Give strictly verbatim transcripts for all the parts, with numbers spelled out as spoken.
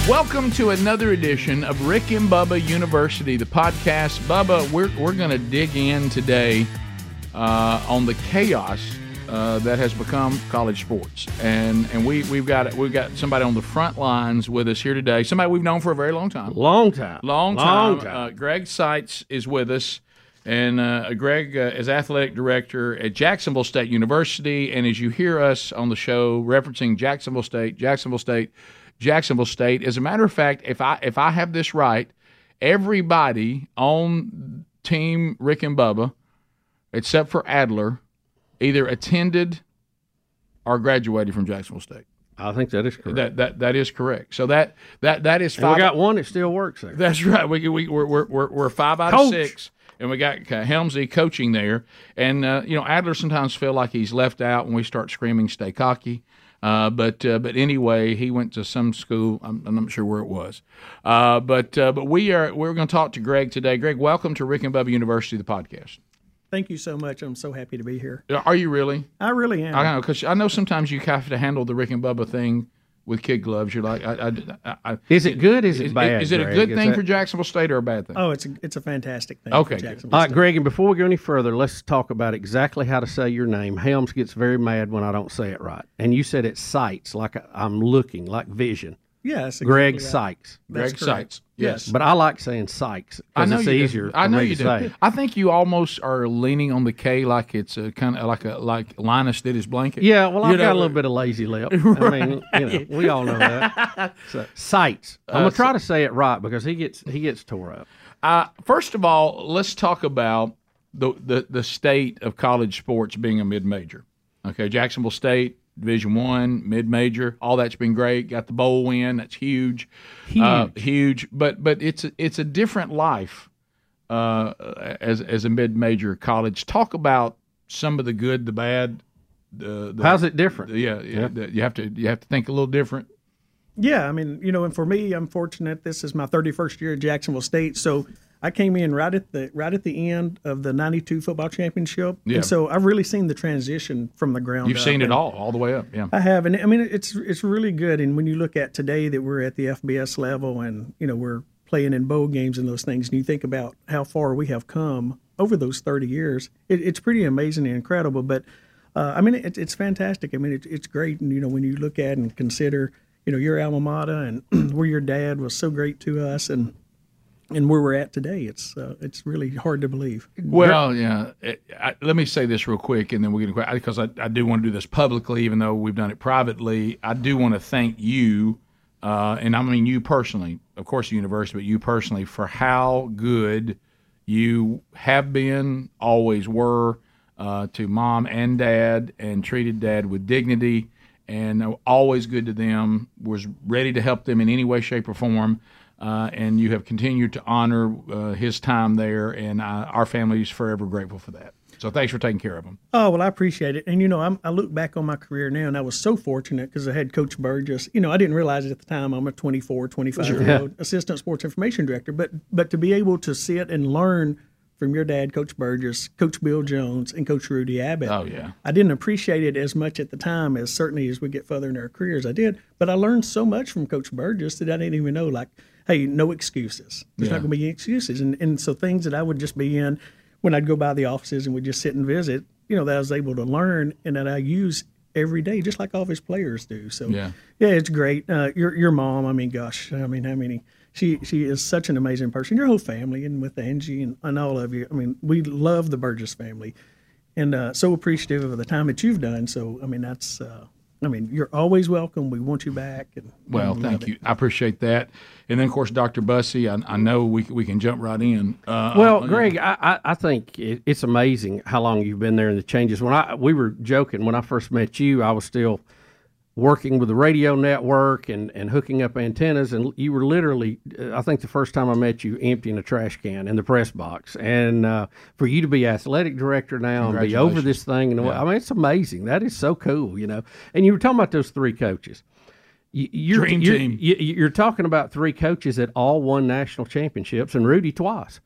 Welcome to another edition of Rick and Bubba University, the podcast. Bubba, we're we're going to dig in today uh, on the chaos uh, that has become college sports, and and we we've got we've got somebody on the front lines with us here today. Somebody we've known for a very long time, long time, long time. Long time. Uh, Greg Seitz is with us. And uh, Greg uh, is athletic director at Jacksonville State University. And as you hear us on the show referencing Jacksonville State, Jacksonville State, Jacksonville State, as a matter of fact, if I if I have this right, everybody on Team Rick and Bubba, except for Adler, either attended or graduated from Jacksonville State. I think that is correct. That that that is correct. So that that that is five. And we got one that still works there. That's right. We we we're we're, we're five out Coach. of six. And we got Helmsy coaching there. And, uh, you know, Adler sometimes feel like he's left out when we start screaming, stay cocky. Uh, but uh, but anyway, he went to some school. I'm, I'm not sure where it was. Uh, but uh, but we are, we're going to talk to Greg today. Greg, welcome to Rick and Bubba University, the podcast. Thank you so much. I'm so happy to be here. Are you really? I really am. I know, because I know sometimes you have to handle the Rick and Bubba thing with kid gloves. You're like, I, I, I, is it good? Is it is, bad? Is it a Greg? good Is thing that... for Jacksonville State or a bad thing? Oh, it's a, it's a fantastic thing. Okay, for Jacksonville all right, State. Greg. And before we go any further, let's talk about exactly how to say your name. Helms gets very mad when I don't say it right, and you said it Sights, like I'm looking, like vision. Yes, Greg exactly right. Sykes. Greg That's correct. Seitz. Yes. But I like saying Sykes I because know it's you easier do. for I know me you to do. say. I think you almost are leaning on the K like it's a kind of like a like Linus did his blanket. Yeah, well, I've You got know, a little bit of lazy lip. I mean, you know, we all know that. So, Sights. I'm gonna try to say it right because he gets he gets tore up. Uh, first of all, let's talk about the, the the state of college sports being a mid-major. Okay, Jacksonville State, Division One, mid-major, all that's been great. Got the bowl win, that's huge, Huge. uh, huge. But but it's a, it's a different life uh, as as a mid-major college. Talk about some of the good, the bad. The, the, How's it different? Yeah, yeah. the- you have to you have to think a little different. Yeah, I mean, you know, and for me, I'm fortunate. This is my thirty-first year at Jacksonville State, so I came in right at the right at the end of the ninety-two football championship, Yeah. and so I've really seen the transition from the ground. You've up. seen it And all, all the way up. Yeah. I have, and I mean, it's it's really good. And when you look at today that we're at the F B S level, and you know we're playing in bowl games and those things, and you think about how far we have come over those thirty years, it, it's pretty amazing and incredible. But uh, I mean, it, it's fantastic. I mean, it, it's great. And you know, when you look at and consider, you know, your alma mater and where your dad was so great to us, and and where we're at today, it's uh, it's really hard to believe. Well, yeah. It, I, let me say this real quick, and then we're going to because I, I do want to do this publicly, even though we've done it privately. I do want to thank you, uh, and I mean you personally, of course, the university, but you personally, for how good you have been, always were, uh, to mom and dad, and treated dad with dignity, and always good to them. Was ready to help them in any way, shape, or form. Uh, and you have continued to honor uh, his time there, and uh, our family is forever grateful for that. So thanks for taking care of him. Oh, well, I appreciate it. And, you know, I'm, I look back on my career now, and I was so fortunate because I had Coach Burgess. You know, I didn't realize it at the time. I'm a twenty-four, twenty-five-year-old assistant sports information director. But but to be able to sit and learn from your dad, Coach Burgess, Coach Bill Jones, and Coach Rudy Abbott. Oh, yeah. I didn't appreciate it as much at the time as certainly as we get further in our careers I did. But I learned so much from Coach Burgess that I didn't even know, like, hey, no excuses. There's Yeah. not going to be any excuses. And and so things that I would just be in when I'd go by the offices and we'd just sit and visit, you know, that I was able to learn and that I use every day, just like all of his players do. So, Yeah. yeah, it's great. Uh, your your mom, I mean, gosh, I mean, how many? She she is such an amazing person. Your whole family, and with Angie and, and all of you. I mean, we love the Burgess family, and uh, so appreciative of the time that you've done. So, I mean, that's. Uh, I mean, you're always welcome. We want you back. And Well, we thank love you. it. I appreciate that. And then, of course, Doctor Bussey, I, I know we we can jump right in. Uh, Well, uh, Greg, I, I I think it, it's amazing how long you've been there and the changes. When I we were joking when I first met you, I was still working with the radio network and, and hooking up antennas, and you were literally, uh, I think the first time I met you, emptying a trash can in the press box. And uh, for you to be athletic director now and be over this thing, and Yeah. I mean, it's amazing. That is so cool, you know. And you were talking about those three coaches. You- You're, Dream you're, team. you- You're talking about three coaches that all won national championships, and Rudy twice.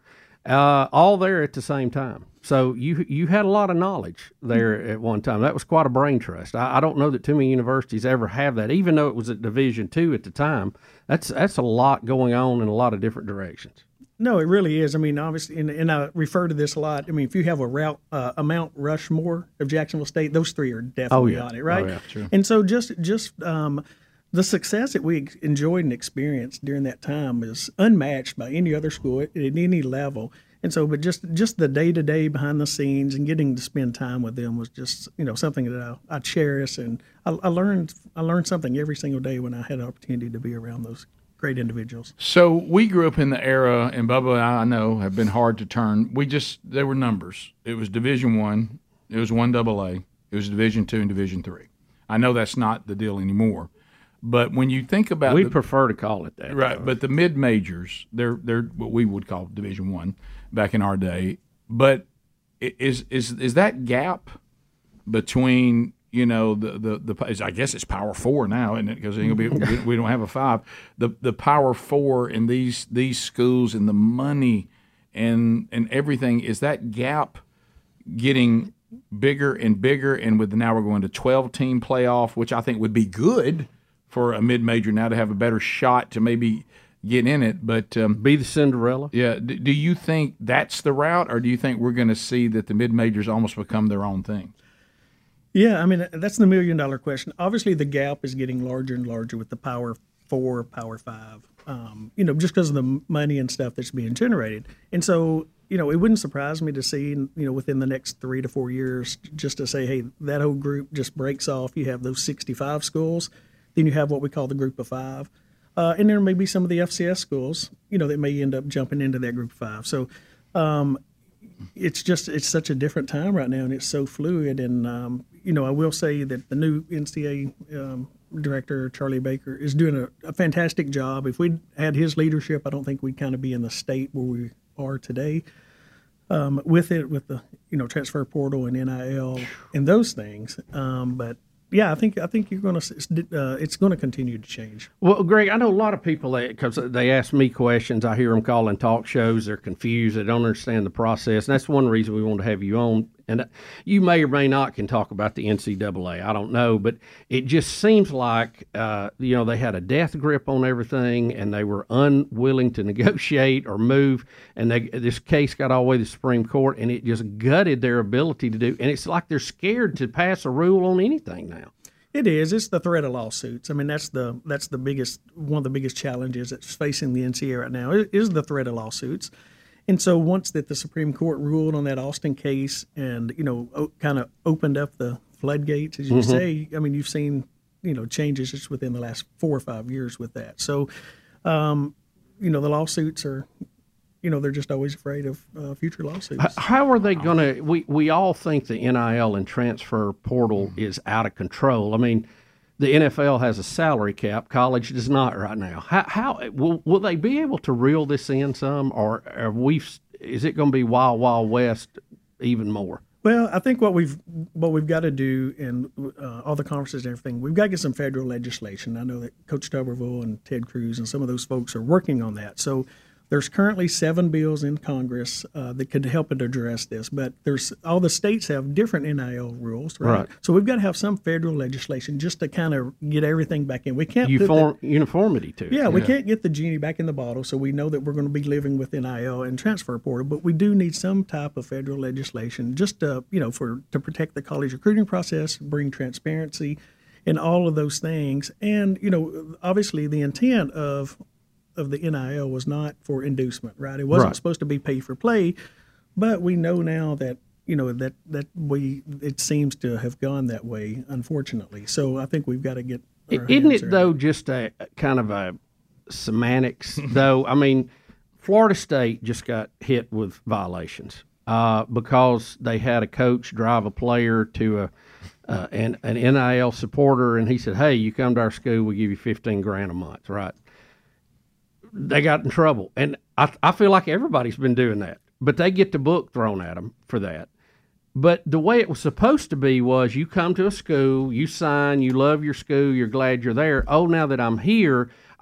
uh, all there at the same time. So you you had a lot of knowledge there at one time. That was quite a brain trust. I, I don't know that too many universities ever have that, even though it was at Division two at the time. That's that's a lot going on in a lot of different directions. No, it really is. I mean, obviously, and, and I refer to this a lot. I mean, if you have a route, uh, a Mount Rushmore of Jacksonville State, those three are definitely Oh, yeah. on it, right? Oh, yeah, sure. And so just just um, the success that we enjoyed and experienced during that time is unmatched by any other school at, at any level. And so, but just just the day to day behind the scenes and getting to spend time with them was just, you know, something that I, I cherish, and I, I learned I learned something every single day when I had an opportunity to be around those great individuals. So we grew up in the era, and Bubba and I, I know have been hard to turn. We just there were numbers. It was Division One, it was one double A, it was Division Two and Division Three. I know that's not the deal anymore, but when you think about We the, prefer to call it that. right, though. but the mid majors, they're they're what we would call Division One back in our day. But i- is is is that gap between, you know, the the, the I guess it's Power Four now, isn't it? Because we, we don't have a five. The the Power Four in these these schools and the money and and everything, is that gap getting bigger and bigger? And with now we're going to twelve team playoff, which I think would be good for a mid major now to have a better shot to maybe get in it. But um, Be the Cinderella. yeah, d- do you think that's the route, or do you think we're going to see that the mid majors almost become their own thing? Yeah, I mean, that's the million dollar question. Obviously, the gap is getting larger and larger with the Power Four, Power Five, um, you know, just because of the money and stuff that's being generated. And so, you know, it wouldn't surprise me to see, you know, within the next three to four years, just to say, hey, that whole group just breaks off. You have those sixty-five schools, then you have what we call the group of five. Uh, and there may be some of the F C S schools, you know, that may end up jumping into that group of five. So, um, it's just it's such a different time right now, and it's so fluid. And um, you know, I will say that the new N C A A um, director, Charlie Baker, is doing a, a fantastic job. If we'd had his leadership, I don't think we'd kind of be in the state where we are today. Um, with it, with the you know transfer portal and N I L and those things, um, but. Yeah, I think I think you're going to uh, it's going to continue to change. Well, Greg, I know a lot of people that because they ask me questions. I hear them calling talk shows. They're confused. They don't understand the process. And that's one reason we want to have you on. And you may or may not can talk about the N C double A. I don't know, but it just seems like uh, you know they had a death grip on everything, and they were unwilling to negotiate or move. And they, this case got all the way to the Supreme Court, and it just gutted their ability to do. And it's like they're scared to pass a rule on anything now. It is. It's the threat of lawsuits. I mean, that's the that's the biggest one of the biggest challenges that's facing the N C A A right now is the threat of lawsuits. And so once that the Supreme Court ruled on that Austin case and, you know, o- kind of opened up the floodgates, as you Mm-hmm. say, I mean, you've seen, you know, changes just within the last four or five years with that. So, um, you know, the lawsuits are, you know, they're just always afraid of uh, future lawsuits. How are they going to? We we all think the N I L and transfer portal is out of control. I mean, the N F L has a salary cap. College does not right now. How, how will, will they be able to reel this in some, or are we? Is it going to be wild, wild west even more? Well, I think what we've what we've got to do in uh, all the conferences and everything, we've got to get some federal legislation. I know that Coach Tuberville and Ted Cruz and some of those folks are working on that. So there's currently seven bills in Congress uh, that could help it address this, but there's all the states have different N I L rules, right? Right. So we've got to have some federal legislation just to kind of get everything back in. We can't put the- Uniform, uniformity to it. yeah, we can't get the genie back in the bottle, so we know that we're going to be living with N I L and transfer portal. But we do need some type of federal legislation, just to, you know, for to protect the college recruiting process, bring transparency, and all of those things. And you know, obviously, the intent of of the N I L was not for inducement, right? It wasn't Right. supposed to be pay for play, but we know now that you know that that we it seems to have gone that way, unfortunately. So I think we've got to get. our Isn't hands it around though just a kind of a semantics though? I mean, Florida State just got hit with violations uh, because they had a coach drive a player to a uh, an, an N I L supporter, and he said, "Hey, you come to our school, we give you fifteen grand a month." Right? They got in trouble, and I, I feel like everybody's been doing that, but they get the book thrown at them for that. But the way it was supposed to be was you come to a school, you sign, you love your school, you're glad you're there. Oh, now that I'm here,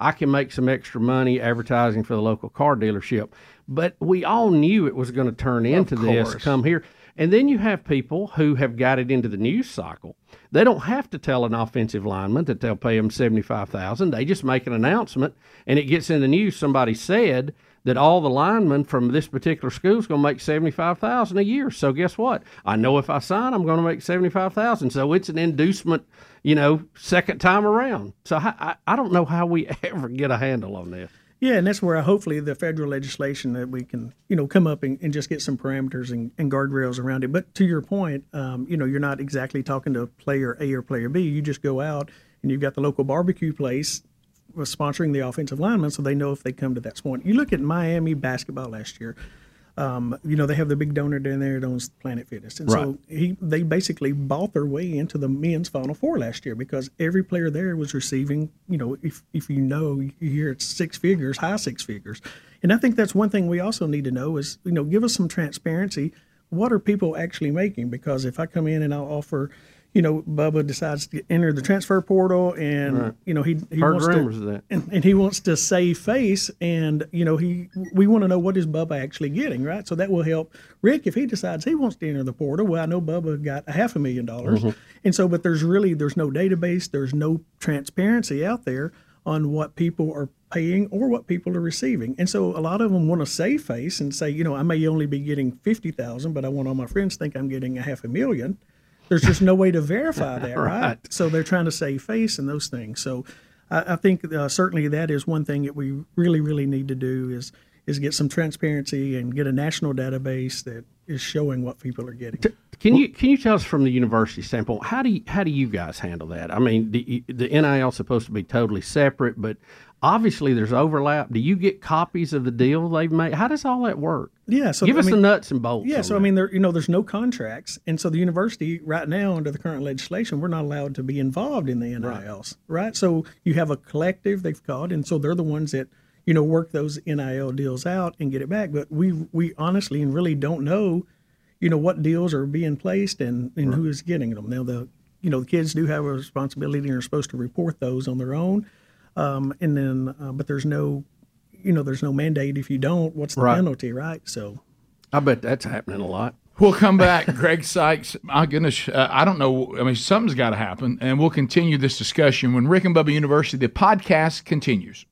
I can make some extra money advertising for the local car dealership. But we all knew it was going to turn into this, come here. And then you have people who have got it into the news cycle. They don't have to tell an offensive lineman that they'll pay them seventy-five thousand dollars. They just make an announcement, and it gets in the news. Somebody said that all the linemen from this particular school is going to make seventy-five thousand dollars a year. So guess what? I know if I sign, I'm going to make seventy-five thousand dollars. So it's an inducement, you know, second time around. So I, I, I don't know how we ever get a handle on this. Yeah, and that's where hopefully the federal legislation that we can, you know, come up and, and just get some parameters and, and guardrails around it. But to your point, um, you know, you're not exactly talking to player A or player B. You just go out and you've got the local barbecue place sponsoring the offensive linemen, so they know if they come to that point. You look at Miami basketball last year. Um, you know, they have the big donor down there that owns Planet Fitness. And right. so he they basically bought their way into the men's Final Four last year because every player there was receiving, you know, if if you know, you hear it's six figures, high six figures. And I think that's one thing we also need to know is, you know, give us some transparency. What are people actually making? Because if I come in and I'll offer, you know, Bubba decides to enter the transfer portal, and right. you know he, he Heard wants rumors to, of that. And, and he wants to save face, and you know he we want to know what is Bubba actually getting, right? So that will help Rick if he decides he wants to enter the portal. Well, I know Bubba got a half a million dollars, mm-hmm. and so but there's really there's no database, there's no transparency out there on what people are paying or what people are receiving, and so a lot of them want to save face and say, you know, I may only be getting fifty thousand, but I want all my friends to think I'm getting a half a million. There's just no way to verify that, right? right? So they're trying to save face and those things. So I, I think uh, certainly that is one thing that we really, really need to do is is get some transparency and get a national database that is showing what people are getting. Can you can you tell us from the university standpoint, how do you, how do you guys handle that? I mean, the, the N I L is supposed to be totally separate, but obviously there's overlap. Do you get copies of the deal they've made? How does all that work? Yeah, so give I us mean, the nuts and bolts. Yeah, so that. I mean, there you know, there's no contracts, and so the university right now under the current legislation, we're not allowed to be involved in the N I Ls, right? right? So you have a collective they've called, and so they're the ones that you know work those N I L deals out and get it back. But we we honestly and really don't know, you know, what deals are being placed and, and right. who is getting them. Now the you know the kids do have a responsibility and are supposed to report those on their own. Um, and then, uh, but there's no, you know, there's no mandate. If you don't, what's the right. penalty, right? So, I bet that's happening a lot. We'll come back, Greg Sykes. My goodness, uh, I don't know. I mean, something's got to happen, and we'll continue this discussion when Rick and Bubba University, the podcast, continues.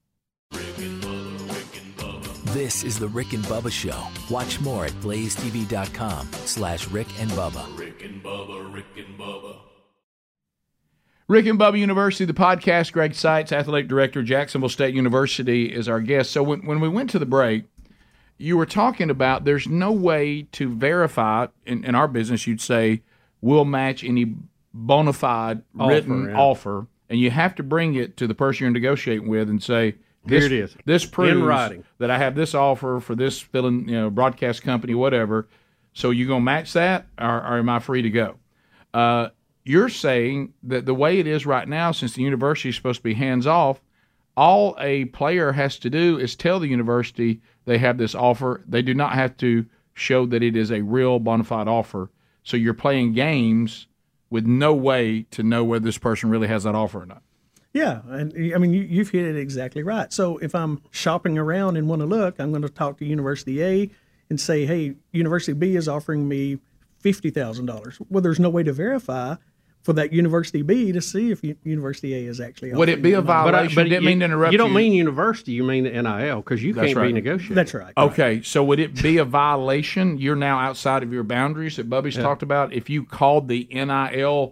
Rick and Bubba, Rick and Bubba. This is the Rick and Bubba Show. Watch more at blaze t v dot com slash Rick and Bubba. Rick and Bubba, Rick and Bubba. Rick and Bubba University, the podcast. Greg Sykes, athletic director, Jacksonville State University, is our guest. So when, when we went to the break, you were talking about there's no way to verify, in, in our business, you'd say, we'll match any bona fide offer, written yeah. offer, and you have to bring it to the person you're negotiating with and say, this, Here it is. This proves in writing. that I have this offer for this filling, you know, broadcast company, whatever. So you going to match that, or, or am I free to go? Uh, You're saying that the way it is right now, since the university is supposed to be hands-off, all a player has to do is tell the university they have this offer. They do not have to show that it is a real bona fide offer. So you're playing games with no way to know whether this person really has that offer or not. Yeah, and I mean, you, you've hit it exactly right. So if I'm shopping around and want to look, I'm going to talk to University A and say, hey, University B is offering me fifty thousand dollars. Well, there's no way to verify for that University B to see if University A is actually offering. Would it be a violation? But, uh, but didn't you, mean to interrupt you. You don't mean university, you mean the N I L, because you That's can't right. be negotiating. That's right. Okay, so would it be a violation? You're now outside of your boundaries that Bubby's yeah. talked about. If you called the N I L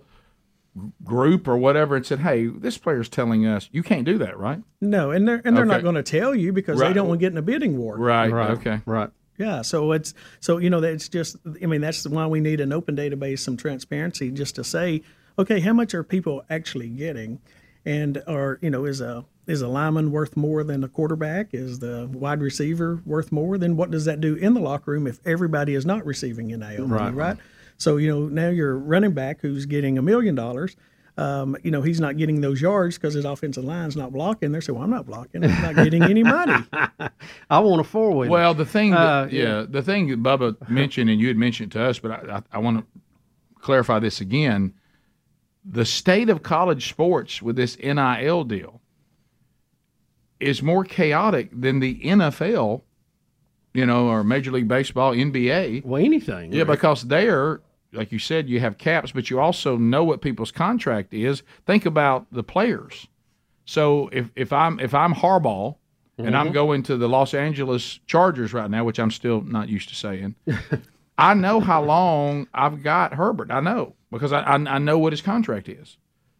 group or whatever and said, hey, this player's telling us, you can't do that, right? No, and they're, and they're okay. not going to tell you because right. they don't want to get in a bidding war. Right, right. okay. Right. Yeah, so it's so you know that's just I mean that's why we need an open database, some transparency, just to say, okay, how much are people actually getting, and or you know is a is a lineman worth more than a quarterback? Is the wide receiver worth more? Then what does that do in the locker room if everybody is not receiving N I L money, right? right? So you know now your running back who's getting a million dollars. Um, you know, he's not getting those yards because his offensive line's not blocking. They're saying, well, I'm not blocking. I'm not getting any money. I want a four-wheeler. Well, the thing that, uh, yeah, yeah, the thing that Bubba mentioned, and you had mentioned to us, but I, I, I want to clarify this again. The state of college sports with this N I L deal, is more chaotic than the N F L, you know, or Major League Baseball, N B A. Well, anything. Yeah, right? because there, like you said, you have caps, but you also know what people's contract is. Think about the players. So if, if I'm if I'm Harbaugh and mm-hmm. I'm going to the Los Angeles Chargers right now, which I'm still not used to saying, I know how long I've got Herbert. I know because I, I I know what his contract is.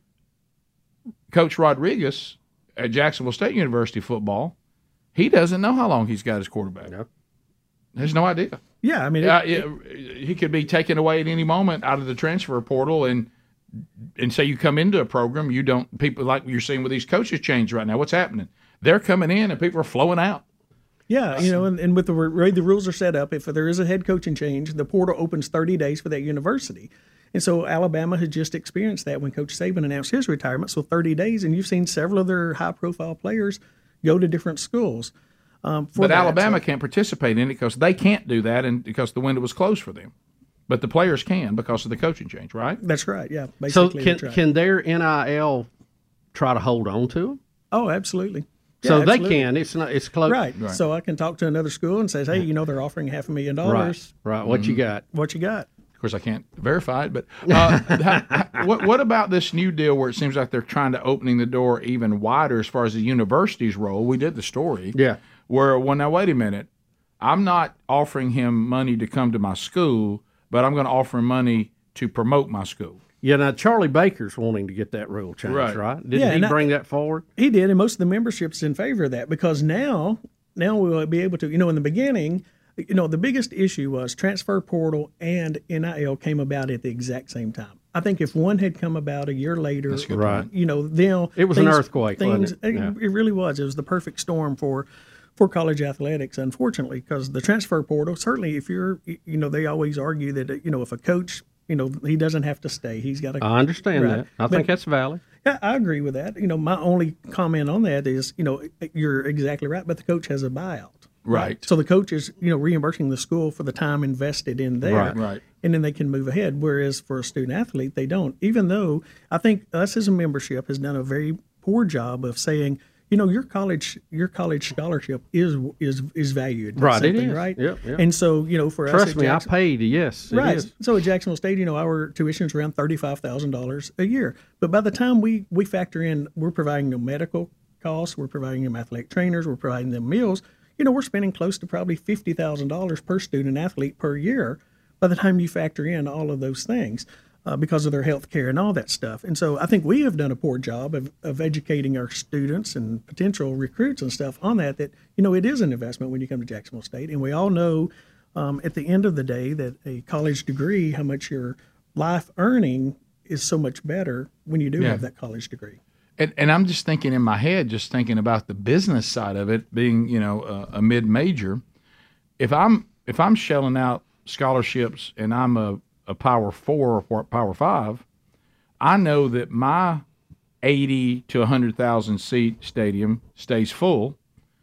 Coach Rodriguez at Jacksonville State University football, he doesn't know how long he's got his quarterback. Yep. Has no idea. Yeah, I mean, it, uh, it, he could be taken away at any moment out of the transfer portal, and and say you come into a program, you don't people like you're seeing with these coaches change right now. What's happening? They're coming in and people are flowing out. Yeah, you know, and, and with the way the rules are set up, if there is a head coaching change, the portal opens thirty days for that university. And so Alabama has just experienced that when Coach Saban announced his retirement. So thirty days, and you've seen several of their high-profile players go to different schools. Um, for but that. Alabama so, can't participate in it because they can't do that, and because the window was closed for them. But the players can because of the coaching change, right? That's right. Yeah. Basically, so can that's right. can their N I L try to hold on to them? Oh, absolutely. Yeah, so absolutely. they can. It's not. It's close. Right. right. So I can talk to another school and says, hey, you know, they're offering half a million dollars. Right. Right. What mm-hmm. you got? What you got? Of course, I can't verify it, but uh, how, how, what, what about this new deal where it seems like they're trying to opening the door even wider as far as the university's role? We did the story. Yeah. Where, well, now, wait a minute. I'm not offering him money to come to my school, but I'm going to offer him money to promote my school. Yeah, now Charlie Baker's wanting to get that rule changed, right? right? Didn't yeah, he bring I, that forward? He did, and most of the membership's in favor of that because now, now we will be able to, you know, in the beginning, you know, the biggest issue was transfer portal and N I L came about at the exact same time. I think if one had come about a year later, That's a good right? point. You know, then it was things, an earthquake. Things, wasn't it? It, Yeah. it really was. It was the perfect storm for. for college athletics, unfortunately, because the transfer portal, certainly if you're, you know, they always argue that, you know, if a coach, you know, he doesn't have to stay. He's got to. I understand right. that. I but, think that's valid. Yeah, I agree with that. You know, my only comment on that is, you know, you're exactly right, but the coach has a buyout. Right. So the coach is, you know, reimbursing the school for the time invested in there. Right. Right. And then they can move ahead. Whereas for a student athlete, they don't. Even though I think us as a membership has done a very poor job of saying, you know, your college your college scholarship is is is valued. Right, it is. Right? Yep, yep. And so, you know, for Trust us at me, Jackson, I paid. Yes, it right. is. So at Jacksonville State, you know, our tuition is around thirty-five thousand dollars a year. But by the time we, we factor in, we're providing them medical costs, we're providing them athletic trainers, we're providing them meals, you know, we're spending close to probably fifty thousand dollars per student athlete per year by the time you factor in all of those things. Uh, because of their health care and all that stuff. And so I think we have done a poor job of, of educating our students and potential recruits and stuff on that, that, you know, it is an investment when you come to Jacksonville State. And we all know um, at the end of the day that a college degree, how much your life earning is so much better when you do Yeah. have that college degree. And, and I'm just thinking in my head, just thinking about the business side of it, being, you know, a, a mid-major. If I'm if I'm shelling out scholarships and I'm a a power four or power five, I know that my eighty to one hundred thousand seat stadium stays full.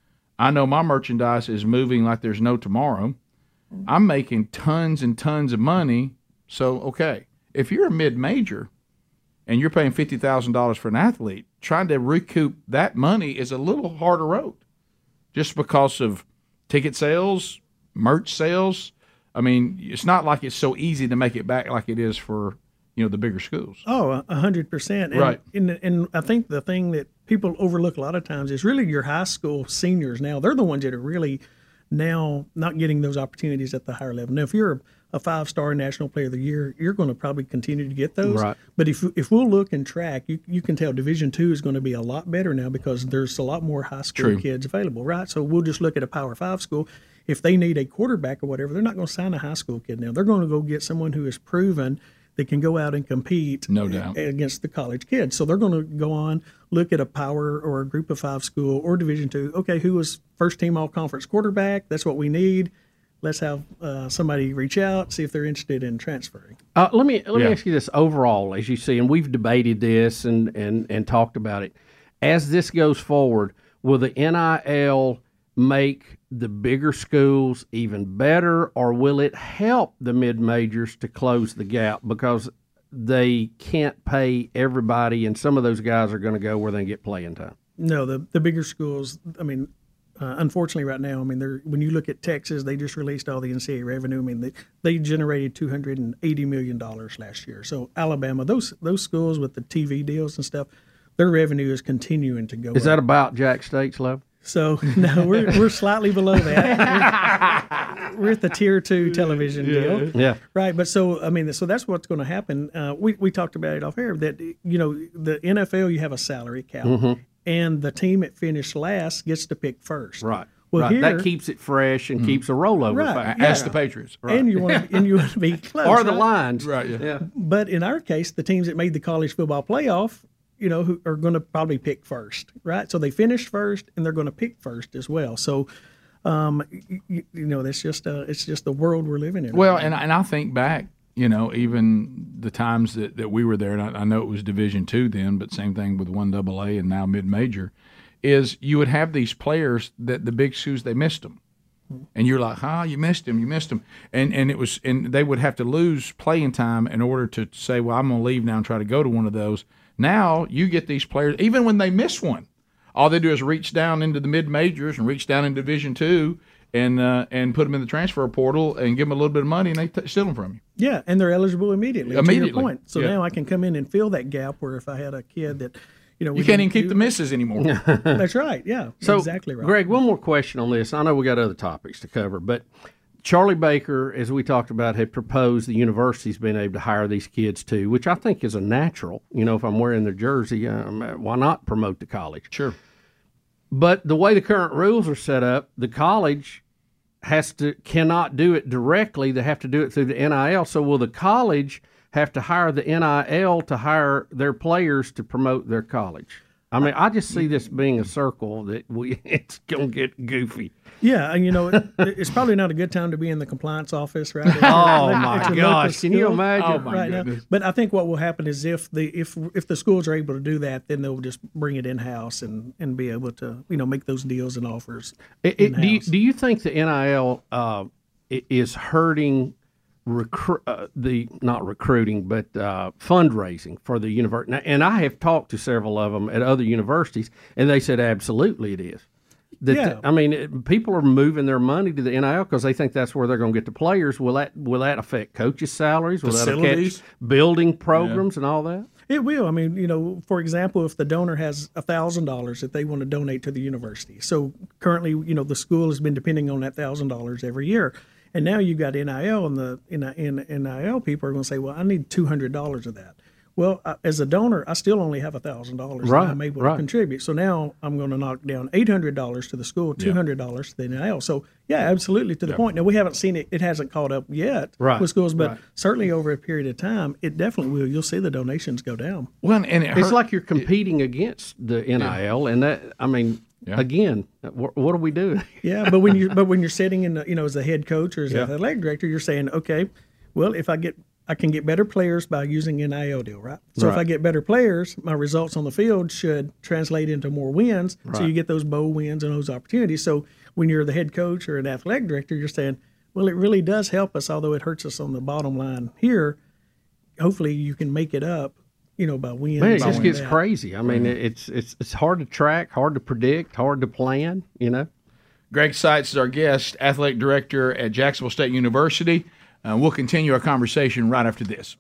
I know my merchandise is moving like there's no tomorrow. I'm making tons and tons of money. So, okay, if you're a mid-major and you're paying fifty thousand dollars for an athlete, trying to recoup that money is a little harder road just because of ticket sales, merch sales. I mean, it's not like it's so easy to make it back like it is for, you know, the bigger schools. Oh, a hundred percent. Right. And, and I think the thing that people overlook a lot of times is really your high school seniors now. They're the ones that are really now not getting those opportunities at the higher level. Now, if you're a five-star National Player of the Year, you're going to probably continue to get those. Right. But if if we'll look and track, you you can tell Division Two is going to be a lot better now because there's a lot more high school True. kids available, right? So we'll just look at a Power Five school. If they need a quarterback or whatever, they're not going to sign a high school kid now. They're going to go get someone who is proven that can go out and compete No doubt. against the college kids. So they're going to go on, look at a power or a group of five school or Division Two. Okay, who was first team all conference quarterback? That's what we need. Let's have uh, somebody reach out, see if they're interested in transferring. Uh, let me let Yeah. me ask you this overall, as you see, and we've debated this and, and, and talked about it. As this goes forward, will the N I L make the bigger schools even better, or will it help the mid-majors to close the gap because they can't pay everybody, and some of those guys are going to go where they get playing time? No, the the bigger schools. I mean, uh, unfortunately, right now, I mean, they're when you look at Texas, they just released all the N C double A revenue. I mean, they they generated two hundred and eighty million dollars last year. So Alabama, those those schools with the T V deals and stuff, their revenue is continuing to go. Is up. that about Jack State's level? So no, we're we're slightly below that. We're, we're at the tier two television yeah. deal, yeah, right. But so I mean, so that's what's going to happen. Uh, we we talked about it off air that you know the N F L you have a salary cap, mm-hmm. and the team that finished last gets to pick first. Right. Well, right. Here, that keeps it fresh and mm-hmm. keeps a rollover. Right. Yeah. Ask the Patriots, right. and you want to, and you want to be close, or the right? Lions, right? Yeah. yeah. But in our case, the teams that made the college football playoff, you know, who are going to probably pick first, right? So they finished first, and they're going to pick first as well. So, um, you, you know, that's just uh, it's just the world we're living in. Well, right and and I think back, you know, even the times that, that we were there, and I, I know it was Division Two then, but same thing with one double A and now mid major, is you would have these players that the big shoes they missed them. And you're like, huh, you missed him, you missed him. And and it was and they would have to lose playing time in order to say, well, I'm going to leave now and try to go to one of those. Now you get these players, even when they miss one, all they do is reach down into the mid-majors and reach down in Division Two and uh, and put them in the transfer portal and give them a little bit of money, and they t- steal them from you. Yeah, and they're eligible immediately. Immediately. To your point. So yeah. now I can come in and fill that gap where if I had a kid that, you know, you can't even keep the misses anymore. That's right. Yeah, so, exactly right. Greg, one more question on this. I know we got other topics to cover, but Charlie Baker, as we talked about, had proposed the university's been able to hire these kids too, which I think is a natural. You know, if I'm wearing their jersey, um, why not promote the college? Sure. But the way the current rules are set up, the college has to cannot do it directly. They have to do it through the N I L. So will the college have to hire the N I L to hire their players to promote their college? I mean, I just see this being a circle that we it's gonna get goofy. Yeah, and you know, it, it's probably not a good time to be in the compliance office, right? oh At my your gosh, local can you school. imagine? Oh my right goodness. now. But I think what will happen is if the if if the schools are able to do that, then they'll just bring it in house and, and be able to you know make those deals and offers. It, it, do you do you think the N I L uh, is hurting recruit uh, the not recruiting but uh, fundraising for the university? And I have talked to several of them at other universities, and they said absolutely it is. That Yeah. the, I mean, it, people are moving their money to the N I L because they think that's where they're going to get the players. Will that will that affect coaches' salaries? Will that Facilities? affect building programs and all that? It will. I mean, you know, for example, if the donor has a thousand dollars that they want to donate to the university, so currently, you know, the school has been depending on that thousand dollars every year, and now you've got N I L, and the N I L people are going to say, well, I need two hundred dollars of that. Well, I, as a donor, I still only have a thousand dollars that Right, I'm able right. to contribute. So now I'm going to knock down eight hundred dollars to the school, two hundred dollars to the N I L. So yeah, absolutely to the point. Now we haven't seen it; it hasn't caught up yet Right, with schools, but right. certainly over a period of time, it definitely will. You'll see the donations go down. Well, and it It's hurt- like you're competing against the N I L, and that I mean, Yeah. again, what, what are we doing? Yeah, but when you but when you're sitting in, the, you know, as a head coach or as Yeah. an athletic director, you're saying, okay, well, if I get I can get better players by using N I L deal, right? So if Right. I get better players, my results on the field should translate into more wins. So Right. you get those bowl wins and those opportunities. So when you're the head coach or an athletic director, you're saying, well, it really does help us, although it hurts us on the bottom line here. Hopefully, you can make it up, you know, by wins. Man, it by just gets that. crazy. I mean, it's it's it's hard to track, hard to predict, hard to plan. You know. Greg Seitz is our guest, athletic director at Jacksonville State University. Uh, we'll continue our conversation right after this.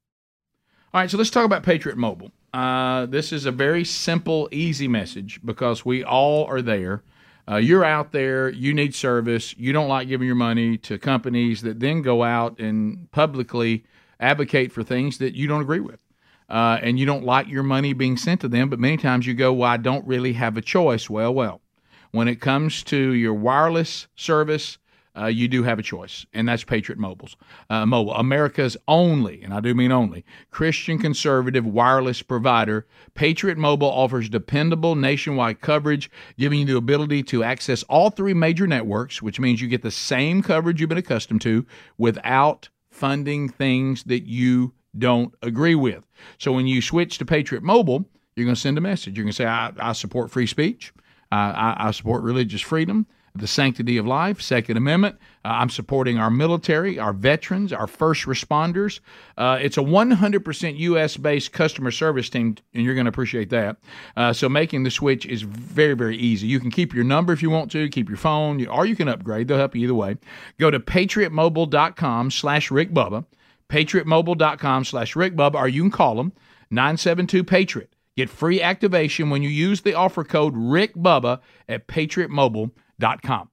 All right, so let's talk about Patriot Mobile. Uh, this is a very simple, easy message because we all are there. Uh, you're out there, you need service, you don't like giving your money to companies that then go out and publicly advocate for things that you don't agree with. Uh, and you don't like your money being sent to them, but many times you go, well, I don't really have a choice. Well, well, when it comes to your wireless service, Uh, you do have a choice, and that's Patriot Mobile's, uh, Mobile, America's only, and I do mean only, Christian conservative wireless provider. Patriot Mobile offers dependable nationwide coverage, giving you the ability to access all three major networks, which means you get the same coverage you've been accustomed to without funding things that you don't agree with. So when you switch to Patriot Mobile, you're going to send a message. You're going to say, I, I support free speech. Uh, I, I support religious freedom. the sanctity of life, Second Amendment. Uh, I'm supporting our military, our veterans, our first responders. Uh, it's a one hundred percent U S-based customer service team, and you're going to appreciate that. Uh, so making the switch is very, very easy. You can keep your number if you want to, keep your phone, or you can upgrade. They'll help you either way. Go to patriotmobile.com slash Rick Bubba, patriotmobile.com slash Rick Bubba, or you can call them, nine seven two PATRIOT. Get free activation when you use the offer code Rick Bubba at patriot mobile dot com.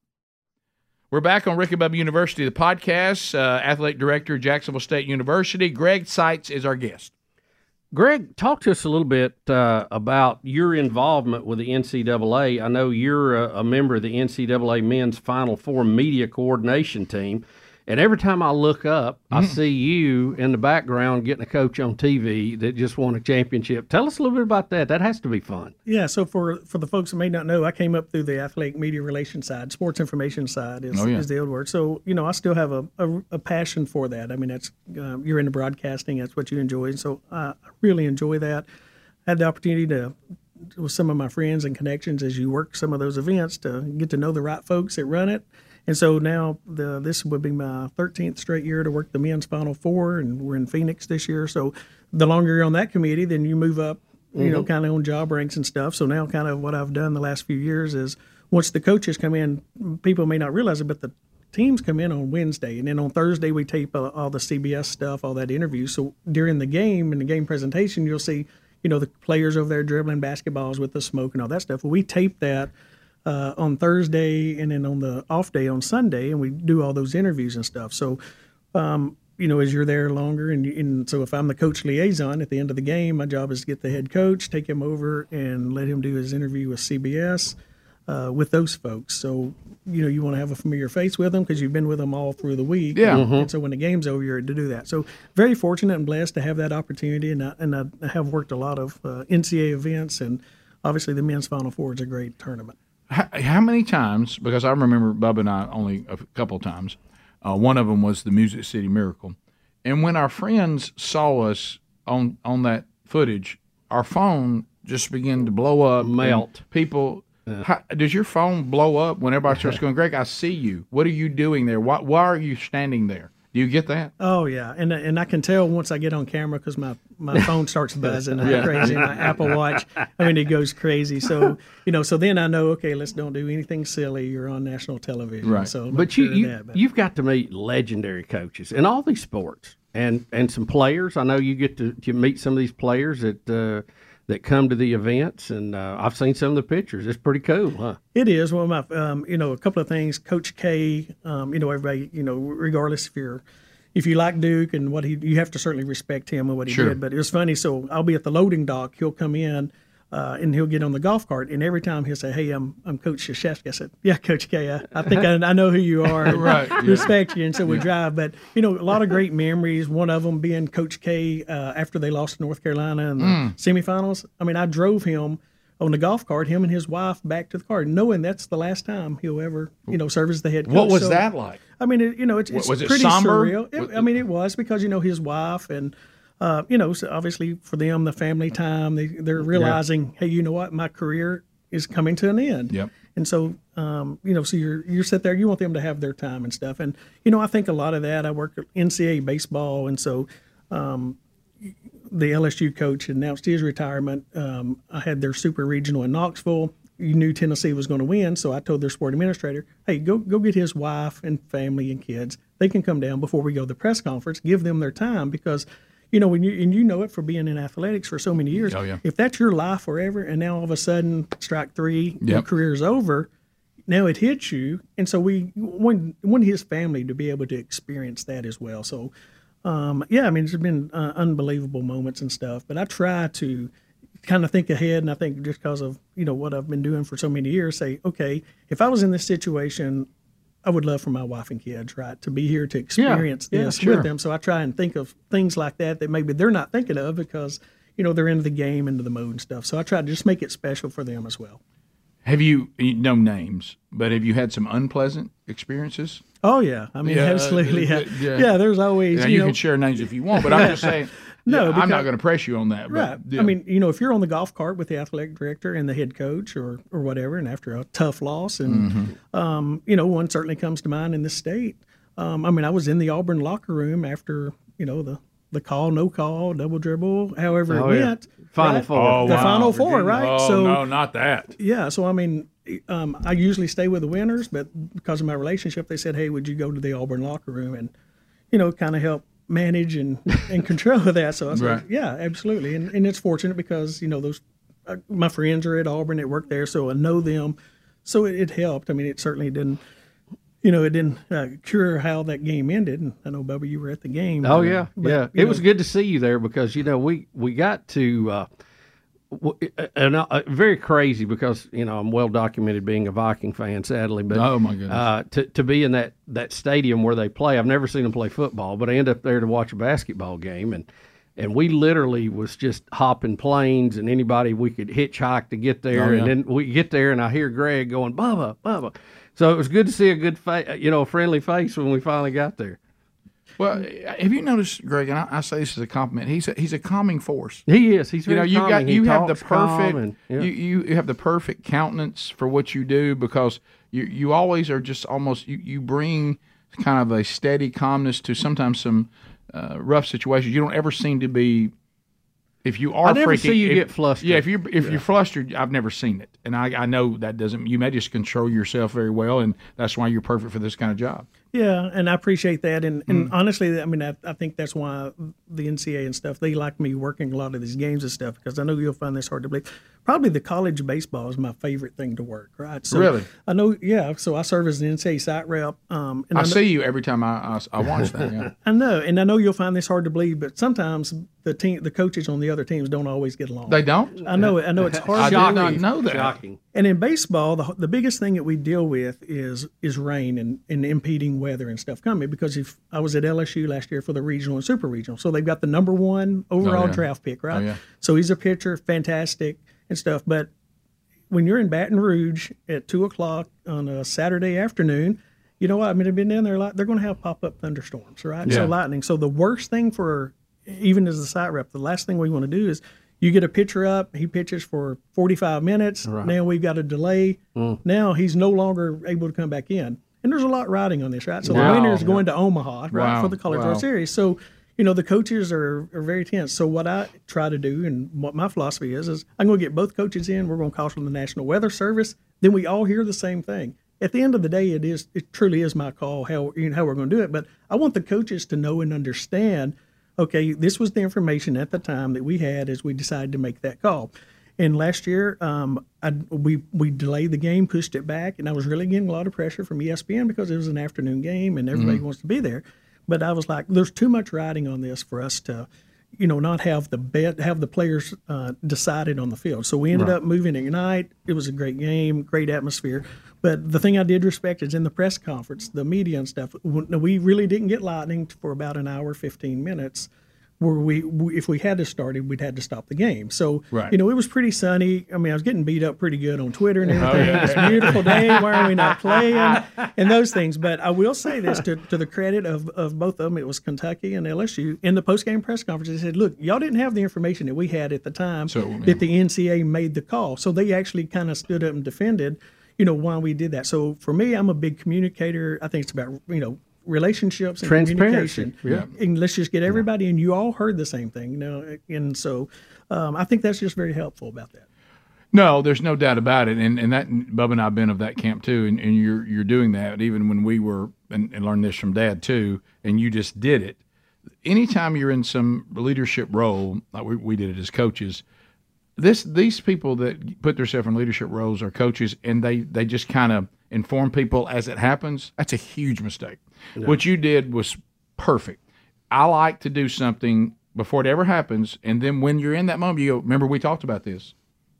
We're back on Rick and Bubba University, the podcast. Uh, Athletic Director, Jacksonville State University, Greg Seitz is our guest. Greg, talk to us a little bit uh, about your involvement with the N C double A. I know you're a, a member of the N C double A Men's Final Four Media Coordination Team, and every time I look up, mm. I see you in the background getting a coach on T V that just won a championship. Tell us a little bit about that. That has to be fun. Yeah, so for for the folks that may not know, I came up through the athletic media relations side, sports information side is, oh, yeah. is the old word. So, you know, I still have a, a, a passion for that. I mean, that's uh, you're into broadcasting. That's what you enjoy. And so uh, I really enjoy that. I had the opportunity to, with some of my friends and connections as you work some of those events, to get to know the right folks that run it. And so now the, this would be my thirteenth straight year to work the men's Final Four, and we're in Phoenix this year. So the longer you're on that committee, then you move up, you mm-hmm. know, kind of on job ranks and stuff. So now kind of what I've done the last few years is once the coaches come in, people may not realize it, but the teams come in on Wednesday. And then on Thursday, we tape uh, all the C B S stuff, all that interview. So during the game and the game presentation, you'll see, you know, the players over there dribbling basketballs with the smoke and all that stuff. Well, we tape that Uh, on Thursday and then on the off day on Sunday, and we do all those interviews and stuff. So, um, you know, as you're there longer, and, and so if I'm the coach liaison at the end of the game, my job is to get the head coach, take him over, and let him do his interview with C B S uh, with those folks. So, you know, you want to have a familiar face with them because you've been with them all through the week. Yeah. And, Mm-hmm. and so when the game's over, you're to do that. So very fortunate and blessed to have that opportunity, and I, and I have worked a lot of uh, N C A A events, and obviously the men's Final Four is a great tournament. How, how many times, because I remember Bubba and I only a couple of times, uh, one of them was the Music City Miracle. And when our friends saw us on on that footage, our phone just began to blow up. Melt. People, yeah. how, does your phone blow up when everybody starts going, Greg, I see you. What are you doing there? Why, why are you standing there? Do you get that? Oh, yeah. And and I can tell once I get on camera because my, my phone starts buzzing like yeah. crazy. My Apple Watch, I mean, it goes crazy. So, you know, so then I know, okay, let's don't do anything silly. You're on national television. Right. So but you, sure you, that, but. you've got to meet legendary coaches in all these sports and, and some players. I know you get to, to meet some of these players that uh, that come to the events, and uh, I've seen some of the pictures. It's pretty cool, huh? It is. Well, my, um, you know, a couple of things. Coach K, um, you know, everybody, you know, regardless if you're If you like Duke and what he, you have to certainly respect him and what he sure. did. But it was funny. So I'll be at the loading dock. He'll come in uh, and he'll get on the golf cart. And every time he'll say, "Hey, I'm I'm Coach Krzyzewski." I said, "Yeah, Coach K. I, I think I, I know who you are. And right. Yeah. Respect you." And so we drive. But you know, a lot of great memories. One of them being Coach K uh, after they lost to North Carolina in the mm. semifinals. I mean, I drove him on the golf cart, him and his wife, back to the car, knowing that's the last time he'll ever, you know, serve as the head coach. What was so, that like? I mean, it, you know, it's, it's was it pretty somber? surreal. It, I mean, it was because, you know, his wife and, uh, you know, so obviously for them, the family time, they, they're realizing, yeah. hey, you know what, my career is coming to an end. Yep. And so, um, you know, so you're you're sit there, you want them to have their time and stuff. And, you know, I think a lot of that, I work at N C A A baseball, and so um, the L S U coach announced his retirement. Um, I had their super regional in Knoxville. You knew Tennessee was going to win, so I told their sport administrator, hey, go go get his wife and family and kids. They can come down before we go to the press conference, give them their time, because, you know, when you and you know it for being in athletics for so many years, oh, yeah. if that's your life forever and now all of a sudden strike three, yep. your career's over, now it hits you. And so we want, want his family to be able to experience that as well. So, um, yeah, I mean, there's been uh, unbelievable moments and stuff, but I try to kind of think ahead, and I think just because of, you know, what I've been doing for so many years, say, okay, if I was in this situation, I would love for my wife and kids, right, to be here to experience yeah, this yeah, sure. with them. So I try and think of things like that that maybe they're not thinking of because, you know, they're into the game, into the mode and stuff. So I try to just make it special for them as well. Have you, no names, but have you had some unpleasant experiences? Oh, yeah. I mean, yeah, absolutely. Uh, yeah. yeah. yeah, there's always, now, you, you know, can share names if you want, but I'm just saying, No, Yeah, because, I'm not going to press you on that. But, right. yeah. I mean, you know, if you're on the golf cart with the athletic director and the head coach or or whatever, and after a tough loss, and Mm-hmm. um, you know, one certainly comes to mind in this state. Um, I mean, I was in the Auburn locker room after you know the the call, no call, double dribble, however Oh, it yeah. went. Final right? four. Oh, the wow. Final Four, Virginia. right? Oh, so no, not that. yeah, so I mean, um, I usually stay with the winners, but because of my relationship, they said, "Hey, would you go to the Auburn locker room and, you know, kind of help manage and, and control that?" So I said, Right. "Yeah, absolutely." And and it's fortunate because you know those uh, my friends are at Auburn that work there, so I know them, so it, it helped. I mean, it certainly didn't, you know, it didn't uh, cure how that game ended. And I know, Bubba, you were at the game. Oh yeah, But, yeah. you It know, was good to see you there because you know we we got to uh, w- and uh, very crazy because you know I'm well documented being a Viking fan, sadly. But Oh, my goodness. uh, to to be in that that stadium where they play, I've never seen them play football, but I end up there to watch a basketball game and. And we literally was just hopping planes, and anybody we could hitchhike to get there. Oh, yeah. And then we get there, and I hear Greg going, "Bubba, Bubba." So it was good to see a good face, you know, a friendly face when we finally got there. Well, have you noticed, Greg? And I, I say this as a compliment. He's a, he's a calming force. He is. He's You know, very you calming. got He you have the talks calm perfect and- yeah. you, you have the perfect countenance for what you do because you you always are just almost you, you bring kind of a steady calmness to sometimes some uh, rough situations. You don't ever seem to be. If you are I never freaking, see you if- get flustered. Yeah, if you if you're flustered, I've never seen it, and I, I know that doesn't. You may just control yourself very well, and that's why you're perfect for this kind of job. Yeah, and I appreciate that. And, and Mm. honestly, I mean, I, I think that's why the N C A A and stuff, they like me working a lot of these games and stuff because I know you'll find this hard to believe. Probably the college baseball is my favorite thing to work, right? So Really? I know, yeah. So I serve as an N C A A site rep. Um, and I, I, know, see you every time I I, I watch that. Yeah. I know, and I know you'll find this hard to believe, but sometimes the team, the coaches on the other teams don't always get along. They don't. I know, I know it's hard I to did believe. not know that. Shocking. And in baseball, the the biggest thing that we deal with is is rain and, and impeding weather and stuff coming. Because if I was at L S U last year for the regional and super regional, so they've got the number one overall Oh, yeah. draft pick, right? Oh, yeah. So he's a pitcher, fantastic and stuff. But when you're in Baton Rouge at two o'clock on a Saturday afternoon, you know what? I mean, I've been down there a lot. They're going to have pop up thunderstorms, right? Yeah. So lightning. So the worst thing for even as a site rep, the last thing we want to do is you get a pitcher up, he pitches for forty-five minutes. Now we've got a delay. Mm. Now he's no longer able to come back in. And there's a lot riding on this, right? So Wow. the winner is going to Omaha, right, Wow. for the College Wow. World Series. So, you know, the coaches are, are very tense. So what I try to do and what my philosophy is, is I'm going to get both coaches in. We're going to call from the National Weather Service. Then we all hear the same thing. At the end of the day, it is it truly is my call how you know, how we're going to do it. But I want the coaches to know and understand, okay, this was the information at the time that we had as we decided to make that call. And last year, um, I, we we delayed the game, pushed it back, and I was really getting a lot of pressure from E S P N because it was an afternoon game and everybody wants to be there. But I was like, there's too much riding on this for us to, you know, not have the bet, have the players uh, decided on the field. So we ended up moving Ignite. It was a great game, great atmosphere. But the thing I did respect is in the press conference, the media and stuff, we really didn't get lightning for about an hour, fifteen minutes. Where we, we, if we had to start it, we'd had to stop the game. So, Right. you know, it was pretty sunny. I mean, I was getting beat up pretty good on Twitter and everything. It's a beautiful day. Why are we not playing? And those things. But I will say this to, to the credit of, of both of them. It was Kentucky and L S U. In the post-game press conference, they said, look, y'all didn't have the information that we had at the time So, yeah. that the N C A A made the call. So they actually kind of stood up and defended, you know, why we did that. So for me, I'm a big communicator. I think it's about, you know, relationships and Transparency. communication. And let's just get everybody, and you all heard the same thing, you know. And so, um, I think that's just very helpful about that. No, there's no doubt about it, and and that Bubba and I've been of that camp too, and, and you're you're doing that even when we were and, and learned this from Dad too, and you just did it. Anytime you're in some leadership role, like we, we did it as coaches, this these people that put themselves in leadership roles are coaches, and they they just kind of inform people as it happens. That's a huge mistake. What you did was perfect. I like to do something before it ever happens, and then when you're in that moment, you go, remember we talked about this.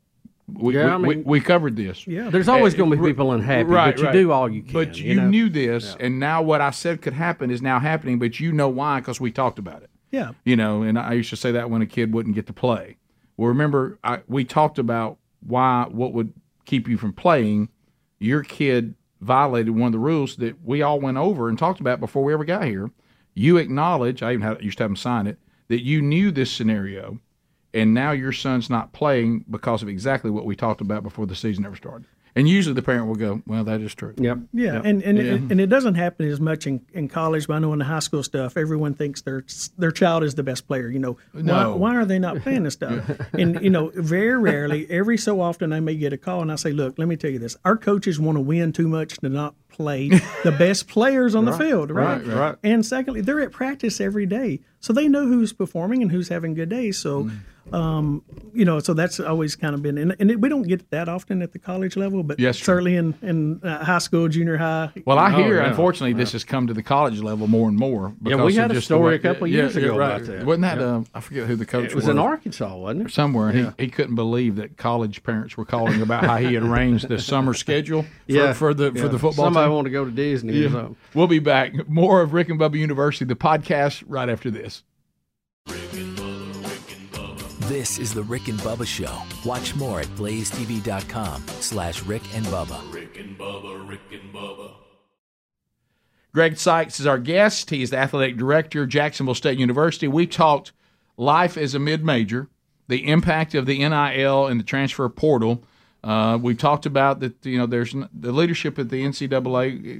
We, Yeah, we, I mean- we, we covered this. Yeah. There's always Uh, going to be r- people unhappy, right, but you right. do all you can. But you, know? knew this, and now what I said could happen is now happening, but you know why, because we talked about it. Yeah. You know, and I used to say that when a kid wouldn't get to play. Well, remember, I, we talked about why, what would keep you from playing. Your kid violated one of the rules that we all went over and talked about before we ever got here. You acknowledge, I even had, used to have him sign it, that you knew this scenario, and now your son's not playing because of exactly what we talked about before the season ever started. And usually the parent will go, well, that is true. Yep. Yeah, Yep. and and, Yeah. It, and it doesn't happen as much in, in college, but I know in the high school stuff, everyone thinks their their child is the best player. You know, No. why, why are they not playing this stuff? And, you know, very rarely, every so often I may get a call and I say, look, let me tell you this. Our coaches want to win too much to not play the best players on the field, right? Right, right. And secondly, they're at practice every day. So they know who's performing and who's having good days. So, um, you know, so that's always kind of been, and, and it, we don't get that often at the college level, but Yes, sir. certainly in, in uh, high school, junior high. Well, I Oh, hear, yeah. unfortunately, this has come to the college level more and more. Yeah, because we of had a just the story way- a couple of yeah, years yeah, ago right. about that. Wasn't that, uh, I forget who the coach It was in was. Arkansas, wasn't it? Somewhere, and he, he couldn't believe that college parents were calling about how he had arranged the summer schedule for, Yeah, for the for yeah. the football Somebody team. want to go to Disney or something. We'll be back. More of Rick and Bubba University, the podcast, right after this. This is the Rick and Bubba Show. Watch more at blaze t v dot com slash Rick and Bubba. Rick and Bubba, Rick and Bubba. Greg Sykes is our guest. He is the athletic director of Jacksonville State University. We've talked life as a mid-major, the impact of the N I L and the transfer portal. Uh, we've talked about that. You know, there's n- the leadership at the N C double A.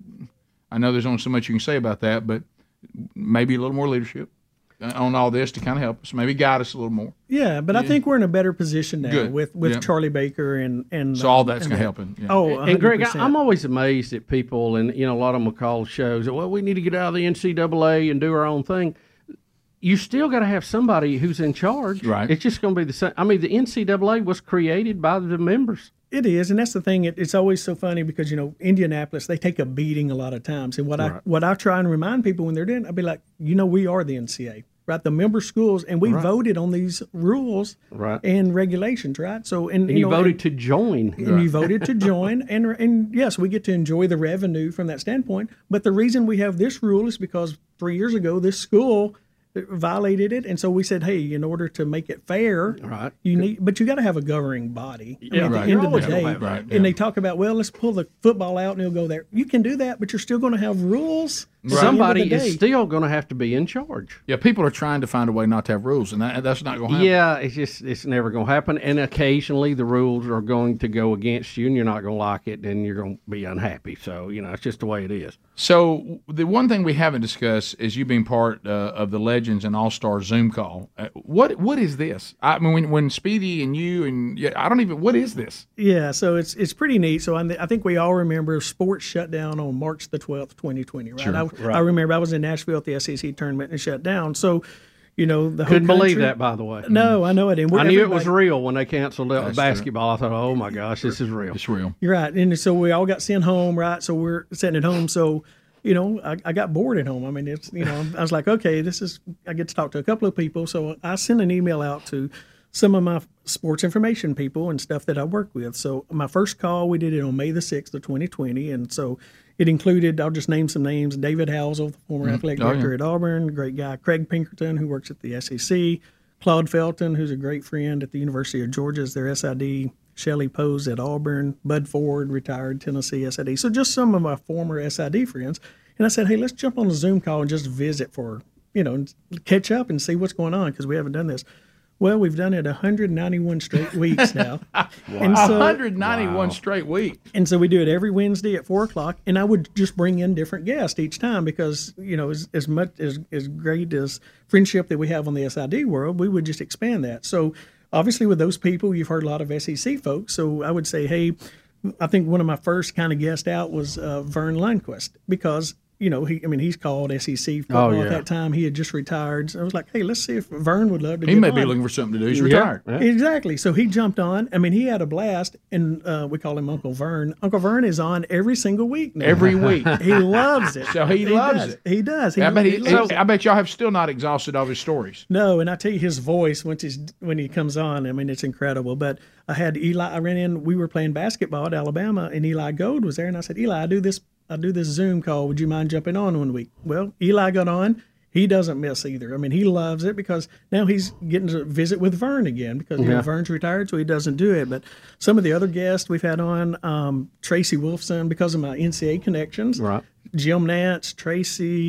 I know there's only so much you can say about that, but maybe a little more leadership on all this to kind of help us, maybe guide us a little more. Yeah, but I think we're in a better position now Good. with, with Yeah. Charlie Baker and and So all um, that's and going to that. help him. Yeah. Oh, And Greg, I, one hundred percent. I'm always amazed at people, and you know, a lot of them will call shows. Well, we need to get out of the N C double A and do our own thing. You still got to have somebody who's in charge. Right. It's just going to be the same. I mean, the N C double A was created by the members. It is, and that's the thing. It, it's always so funny because you know Indianapolis, they take a beating a lot of times. And what I what I try and remind people when they're doing, it, I'd be like, you know, we are the N C A, right? The member schools, and we voted on these rules Right. and regulations, right? So and, And you, know, voted and, to join. and you voted to join, and and yes, we get to enjoy the revenue from that standpoint. But the reason we have this rule is because three years ago, this school violated it, and so we said, hey, in order to make it fair, Right. you need, but you got to have a governing body. I mean, Yeah, at the right. end You're of the always gonna day, have that. and Yeah. they talk about, well, let's pull the football out and it'll go there. You can do that, but you're still going to have rules. at the end of Somebody the is day. still going to have to be in charge. Yeah, people are trying to find a way not to have rules, and that, that's not going to happen. Yeah, it's just it's never going to happen. And occasionally the rules are going to go against you, and you're not going to like it, and you're going to be unhappy. So you know, it's just the way it is. So the one thing we haven't discussed is you being part uh, of the Legends and All Star Zoom call. Uh, what what is this? I mean, when, when Speedy and you and yeah, I don't even. What is this? Yeah, so it's it's pretty neat. So I, I think we all remember sports shut down on March the twelfth, twenty twenty, right? I, I remember I was in Nashville at the S E C tournament and it shut down. So, you know, the whole Couldn't believe country- that, by the way. No, I know it. And we're I knew it was everybody- real when they canceled out basketball. I thought, oh my gosh, this is real. It's real. You're right. And so we all got sent home, right? So we're sitting at home. So, you know, I, I got bored at home. I mean, it's, you know, I was like, okay, this is, I get to talk to a couple of people. So I sent an email out to some of my sports information people and stuff that I work with. So my first call, we did it on May the sixth of twenty twenty. And so it included, I'll just name some names, David Housel, the former athletic Oh, yeah. director at Auburn, great guy, Craig Pinkerton, who works at the S E C, Claude Felton, who's a great friend at the University of Georgia, is their S I D, Shelley Pose at Auburn, Bud Ford, retired Tennessee S I D. So just some of my former S I D friends. And I said, hey, let's jump on a Zoom call and just visit for, you know, catch up and see what's going on because we haven't done this. Well, we've done it one hundred ninety-one straight weeks now. And so, one hundred ninety-one straight weeks. and so we do it every Wednesday at four o'clock. And I would just bring in different guests each time because, you know, as, as much as, as great as friendship that we have on the S I D world, we would just expand that. So obviously with those people, you've heard a lot of S E C folks. So I would say, hey, I think one of my first kind of guests out was uh, Vern Lundquist because, you know, he, I mean, he's called S E C football Oh, yeah. at that time. He had just retired. So I was like, hey, let's see if Vern would love to He get may be on. looking for something to do. He's retired. Yeah. Exactly. So he jumped on. I mean, he had a blast, and uh, we call him Uncle Vern. Uncle Vern is on every single week now. Every week. He loves it. So he loves does. it. He does. He, I bet he, he loves I bet y'all have still not exhausted all his stories. No, and I tell you, his voice once he's when he comes on, I mean, it's incredible. But I had Eli. I ran in. We were playing basketball at Alabama, and Eli Gold was there, and I said, Eli, I do this. I do this Zoom call. Would you mind jumping on one week? Well, Eli got on. He doesn't miss either. I mean, he loves it because now he's getting to visit with Vern again because you know, Yeah. Vern's retired, so he doesn't do it. But some of the other guests we've had on, um, Tracy Wolfson, because of my N C A A connections, Right. Jim Nance, Tracy,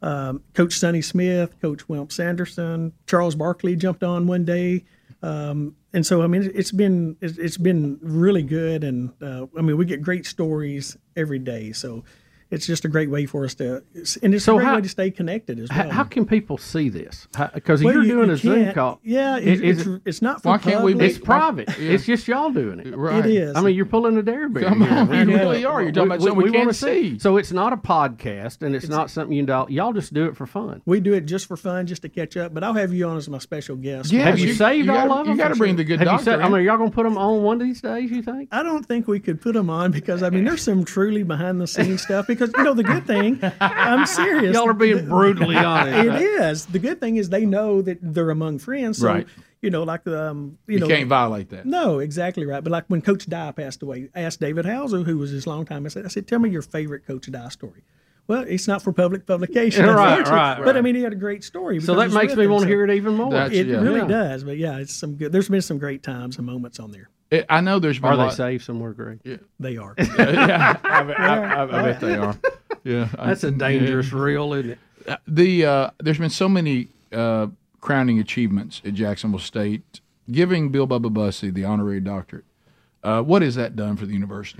um, Coach Sonny Smith, Coach Wilm Sanderson, Charles Barkley jumped on one day. Um, and so, I mean, it's been it's, it's been really good. And, uh, I mean, we get great stories every day. So it's just a great way for us to – and it's So a great how- way to stay connected as How, well. how can people see this? Because Well, you're you- doing you a Zoom can't- call. Yeah, Is- it, is it's, it- it's not for Why can't we public. It's private. It's just y'all doing it. Right. It is. I mean, you're pulling a Dareberry. Come on, here. you know. really are. You're talking about something we, wanna can't see. So it's not a podcast, and it's, not something you do. Y'all just do it for fun. We do it just for fun, just to catch up. But I'll have you on as my special guest. Yes, Have you, you- saved you all gotta- of them? you gotta For bring sure. the good Have you doctor saved- I in. mean, y'all gonna put them on one of these days? You think? I don't think we could put them on because I mean there's some truly behind the scenes stuff. Because you know the good thing, I'm serious. Y'all are being brutally honest. It is. The good thing is they know that they're among friends. So, Right. You know, like the um, you, You know, can't violate that. No, exactly right. But like when Coach Dye passed away, I asked David Hauser, who was his longtime. I said, I said, tell me your favorite Coach Dye story. Well, it's not for public publication, Right, unfortunately. right, But I right. mean, he had a great story. So because that it's makes with me him, want to so hear it even more. That's- It Yeah. really Yeah. does. But yeah, it's some good. There's been some great times and moments on there. It- I know there's been Are a they lot. saved somewhere, Greg? They are. yeah, I, I, I, I bet they are. Yeah, I- That's a dangerous reel, isn't it? Uh, the uh, there's been so many uh, crowning achievements at Jacksonville State, giving Bill Bubba Bussey the honorary doctorate. Uh, what has that done for the university?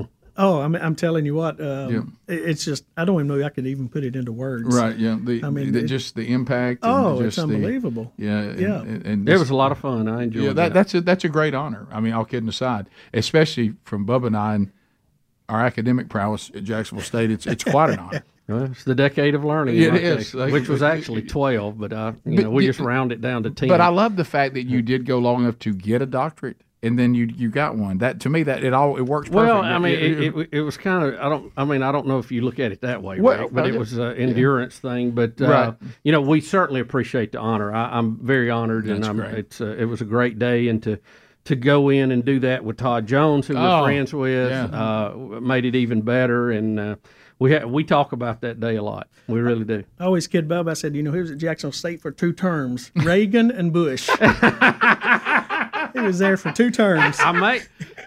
Oh, I'm, I'm telling you what. Um, Yeah. it- It's just I don't even know if I could even put it into words. Right. Yeah. The, I mean, the, it- just the impact. And Oh, just it's unbelievable. The, yeah. And, Yeah. And, and It this- was a lot of fun. I enjoyed Yeah, that. that, that's a that's a great honor. I mean, all kidding aside, especially from Bubba and I and our academic prowess at Jacksonville State, it's it's quite an honor. Well, it's the decade of learning, Yeah, in my it is. case, Like- which was actually twelve, but uh, you But know we the- just round it down to ten. But I love the fact that you did go long enough to get a doctorate, and then you you got one. That to me, that it all it works. well, perfect. I mean, it, it, it was kind of I don't I mean I don't know if you look at it that way, Well, Rick, but it uh, was an endurance thing. But uh, Right. you know, we certainly appreciate the honor. I, I'm very honored, and That's I'm, great. it's uh, it was a great day, and to to go in and do that with Todd Jones, who we're Oh, friends with, yeah. uh, made it even better, and. Uh, we ha- we talk about that day a lot. We really do. I always kid Bub. I said, you know, he was at Jacksonville State for two terms, Reagan and Bush. He was there for two terms. I may,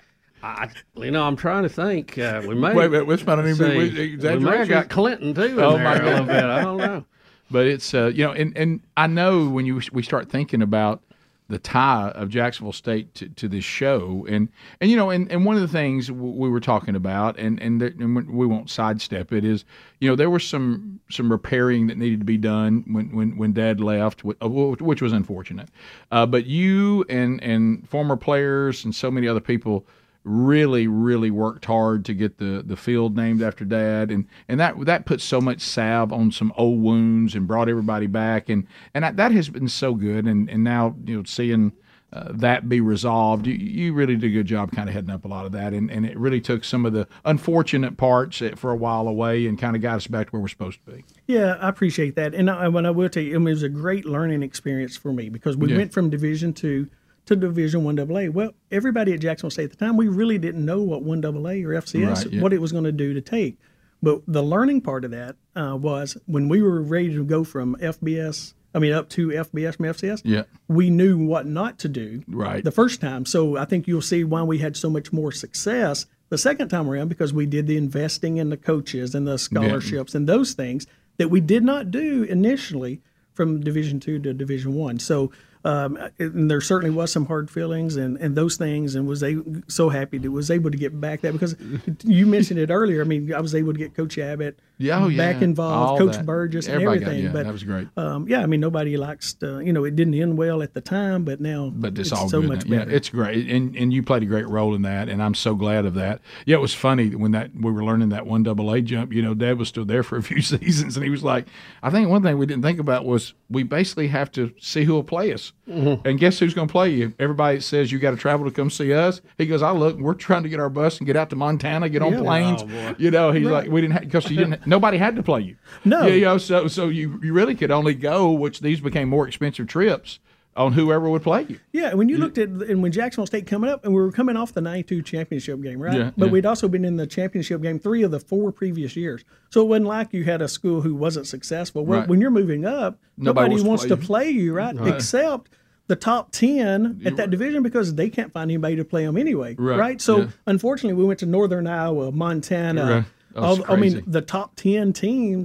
I, you know, I'm trying to think. Uh, we may. Wait, wait, this might not even be see, we exaggeration. may have got Clinton too in Oh, there my a little bit. I don't know. But it's uh, you know, and, and I know when you we start thinking about the tie of Jacksonville State to, to this show, and and you know, and, and one of the things w- we were talking about, and and, there, and we won't sidestep it, is you know there was some some repairing that needed to be done when when, when Dad left, wh- uh, which was unfortunate. Uh, but you and and former players and so many other people really, really worked hard to get the, the field named after Dad, and, and that that put so much salve on some old wounds and brought everybody back, and and that, that has been so good, and, and now you know seeing uh, that be resolved, you, you really did a good job kind of heading up a lot of that, and, and it really took some of the unfortunate parts for a while away and kind of got us back to where we're supposed to be. Yeah, I appreciate that. And I, when I will tell you, I mean, it was a great learning experience for me because we Yeah. went from Division Two to Division One Double A. Well, everybody at Jacksonville State at the time, we really didn't know what One Double A or F C S, Right, yeah. what it was going to do to take. But the learning part of that uh, was when we were ready to go from F B S, I mean, up to F B S from F C S. Yeah. We knew what not to do Right. the first time. So I think you'll see why we had so much more success the second time around because we did the investing in the coaches and the scholarships and those things that we did not do initially from Division Two to Division One. So um, and there certainly was some hard feelings and, and those things, and was a, so happy that was able to get back that because you mentioned it earlier. I mean, I was able to get Coach Abbott Yeah, oh, yeah. back involved, All Coach that. Burgess, Everybody and got- everything. yeah, but that was great. Um, yeah, I mean, nobody likes to, you know, it didn't end well at the time, but now But it's, it's all so good much now. better. Yeah, it's great, and and you played a great role in that, and I'm so glad of that. Yeah, it was funny when that we were learning that one double A jump. You know, Dad was still there for a few seasons, and he was like, "I think one thing we didn't think about was we basically have to see who will play us, Mm-hmm. and guess who's going to play you? Everybody that says you got to travel to come see us." He goes, "I look, we're trying to get our bus and get out to Montana, get on Yeah. planes. You know, he's like, we didn't because you didn't. Nobody had to play you. No. Yeah, you know, so so you you really could only go, which these became more expensive trips on whoever would play you. Yeah, when you looked at and when Jacksonville State coming up, and we were coming off the ninety-two championship game, right? Yeah, but yeah. we'd also been in the championship game three of the four previous years. So it wasn't like you had a school who wasn't successful. Well, Right. when you're moving up, Nobody nobody, wants to wants play to you. play you, right? Except the top ten at that division because they can't find anybody to play them anyway, Right, right? So yeah. unfortunately, we went to Northern Iowa, Montana. Right. Oh, all- it's I mean, crazy. the top ten teams Yep.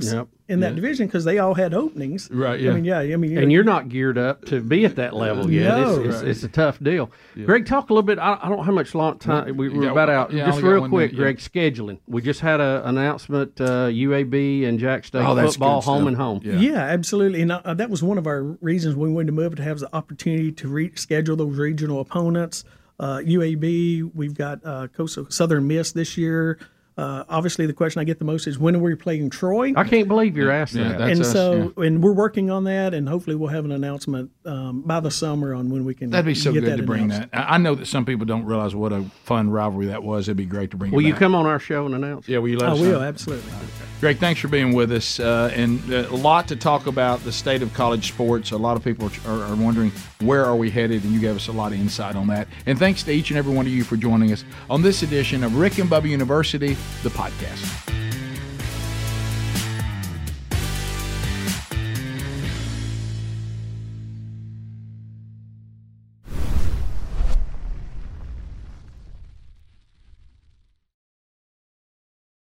in that Yeah. division because they all had openings. Right, yeah. I mean, yeah. I mean, And you're not geared up to be at that level yet. No. It's, it's, it's a tough deal. Greg, talk a little bit. I, I don't know how much long time we, we're Yeah, about out. yeah, I Just only got real one quick, minute, yeah. Greg. Scheduling. We just had an announcement. Uh, U A B and Jack State Oh, that's football, good home stuff. and home. Yeah. Yeah, absolutely. And uh, that was one of our reasons we wanted to move to have the opportunity to reschedule those regional opponents. Uh, U A B, we've got uh, Coastal Southern Miss this year. Uh, obviously, the question I get the most is when are we playing Troy? I can't believe you're asking Yeah, that. that's and us, so, yeah. and we're working on that, and hopefully, we'll have an announcement um, by the summer on when we can. That'd be so get good that to bring announced. that. I I know that some people don't realize what a fun rivalry that was. It'd be great to bring Will it you back. come on our show and announce? Yeah, will you let I us will, know? absolutely. Greg, thanks for being with us, uh, and uh, a lot to talk about the state of college sports. A lot of people are, are wondering where are we headed, and you gave us a lot of insight on that. And thanks to each and every one of you for joining us on this edition of Rick and Bubba University, the podcast.